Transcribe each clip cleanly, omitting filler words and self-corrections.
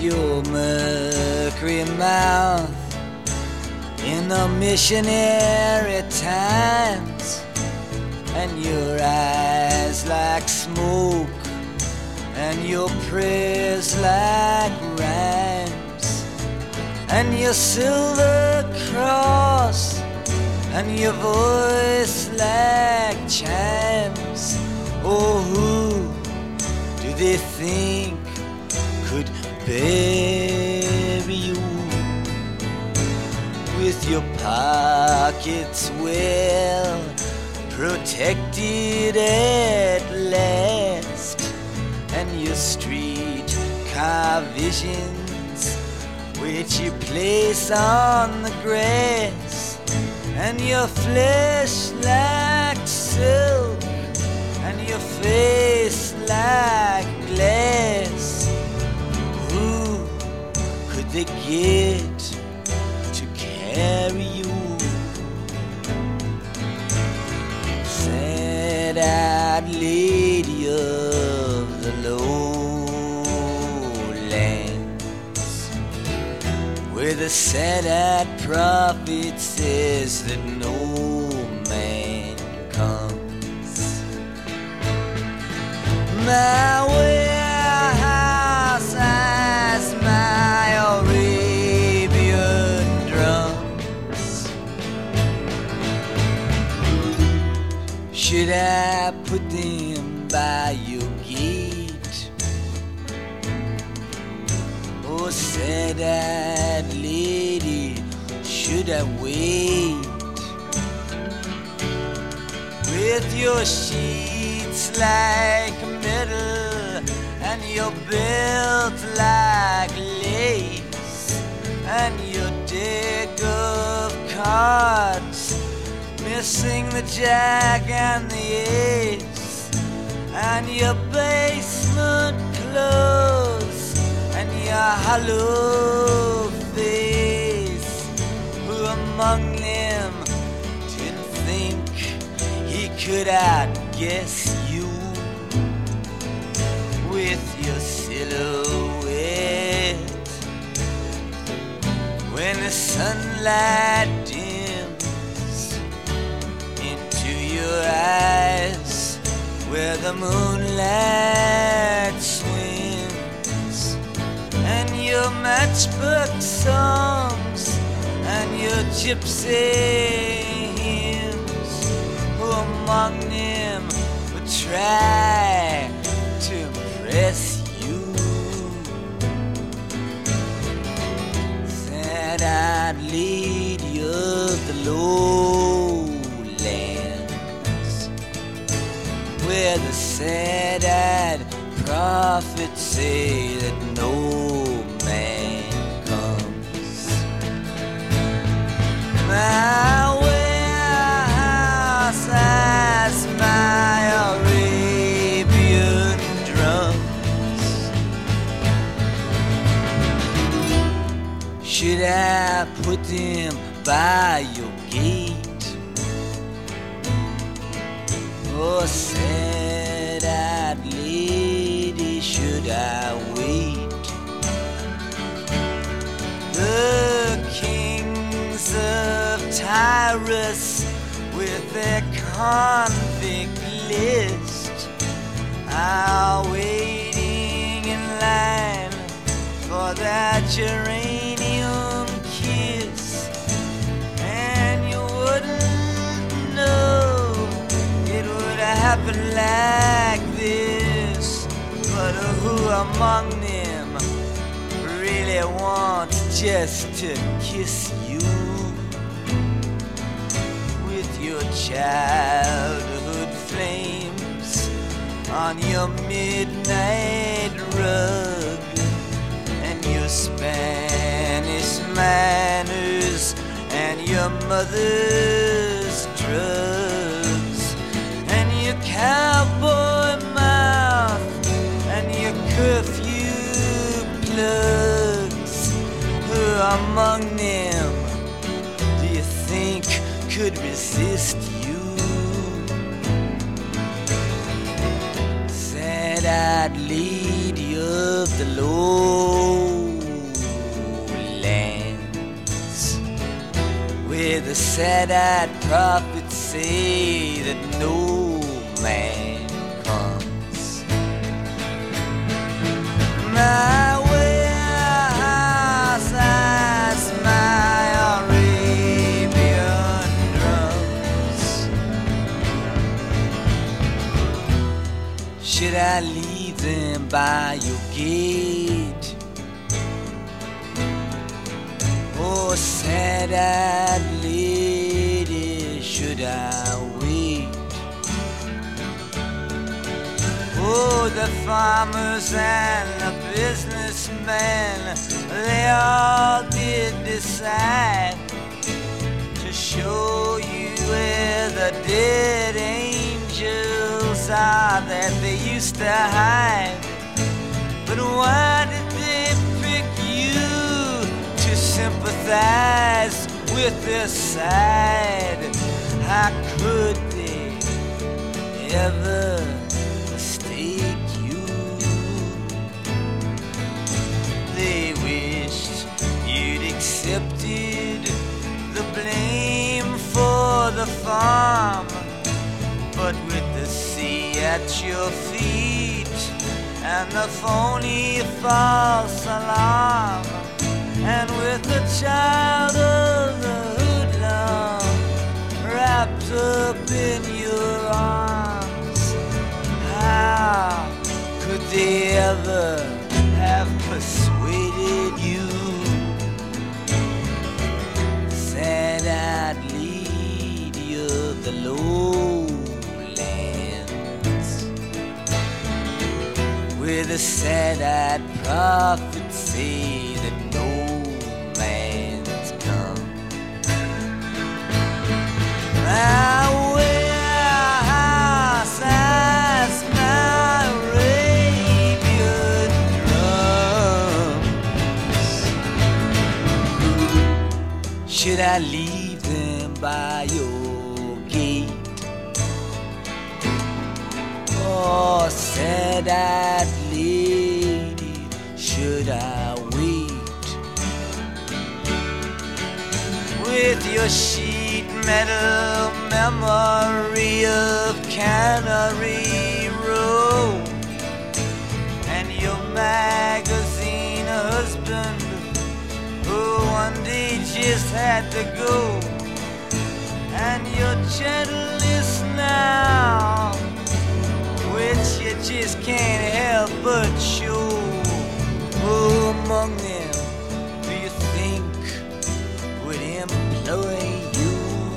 your mercury mouth in the missionary times, and your eyes like smoke, and your prayers like rhymes, and your silver cross, and your voice like chimes. Oh, who do they think could bury you with your pockets well protected at last, and your street car visions which you place on the grass, and your flesh like silk, and your face like glass. Who could they get to carry you? Sad-eyed lady of the lowlands, where the sad-eyed prophet says that no man comes. My warehouse has my Arabian drums. Should I put them by your gate? Oh, sad-eyed lady, should I wait? With your sheets like metal, and your belt like lace, and your deck of cards missing the jack and the ace, and your basement clothes, and your hollow face. Who among them didn't think he could outguess you with your silhouette when the sunlight dims into your eyes where the moonlight swims, and your matchbook songs and your gypsy hymns? Who among them would try to impress you? Sad-eyed lady of the lowlands, where the sad-eyed prophets say that no man comes. My warehouse has my Arabian drums. Should I put them by your gate? Oh, sad-eyed lady, should I wait? The kings of Tyrus with their convict list are waiting in line for that geranium kiss, and you wouldn't know it would happen like this. But who among them really wants just to kiss you with your childhood flames on your midnight rug, and your Spanish manners, and your mother's drugs, and your cowboy mouth, and your curfew plugs? Who among them do you think could resist you? Sad-eyed lady of the lowlands. where the sad-eyed prophets say that no man comes. My warehouse has my Arabian drums. Should I leave them by your gate? Oh, sad-eyed lady, should I wait? Oh, the farmers and the businessmen, they all did decide to show you where the dead angels are that they used to hide. But why did they pick you to sympathize with their side? How could they ever mistake you? They wished you'd accepted the blame for the farm, but with the sea at your feet and the phony false alarm, and with the child of the hoodlum wrapped up in your arms, how could they ever have persuaded you? Sad-eyed lady of the lowlands, where the sad-eyed prophets say that no man's come. My warehouse has my Arabian drums. Should I leave them by your gate? Oh, sad-eyed lady, should I wait? With your sheet metal memory of Cannery Row, and your magazine husband who one day just had to go, and your gentleness now, which you just can't help but show. Who among them do you think would employ you?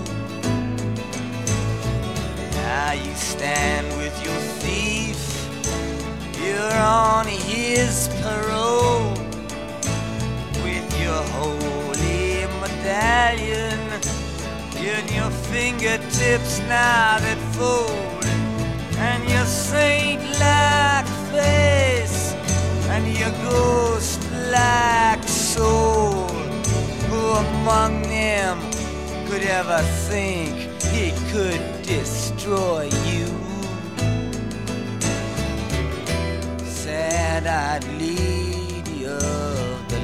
Now you stand with your thief, you're on his parole, with your holy medallion in your fingertips now that fold, and your saint-like face, and your ghost-like soul. Who among them could ever think he could destroy you? Sad-eyed lady of the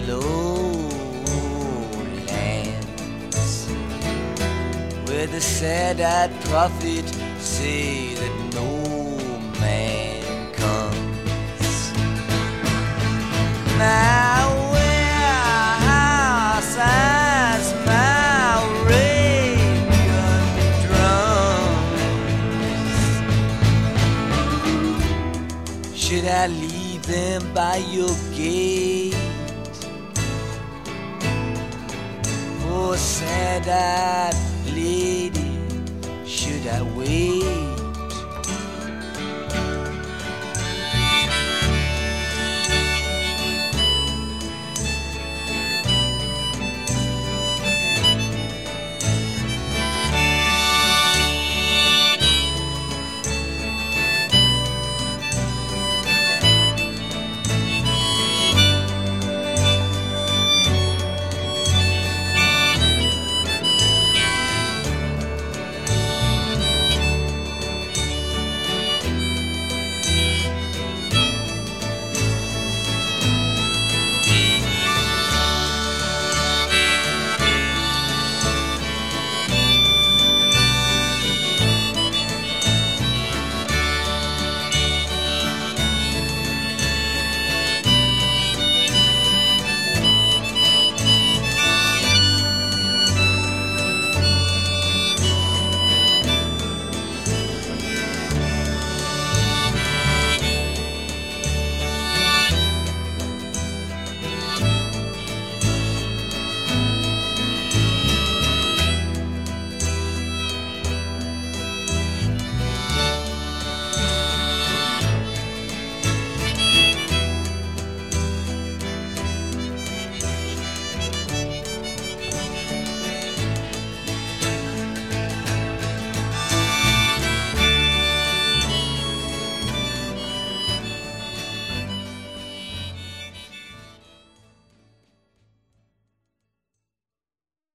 lowlands, where the sad-eyed prophet say that no man comes. My warehouse has my Arabian drums. Should I leave them by your gate? Oh, sad-eyed lady, should I wait?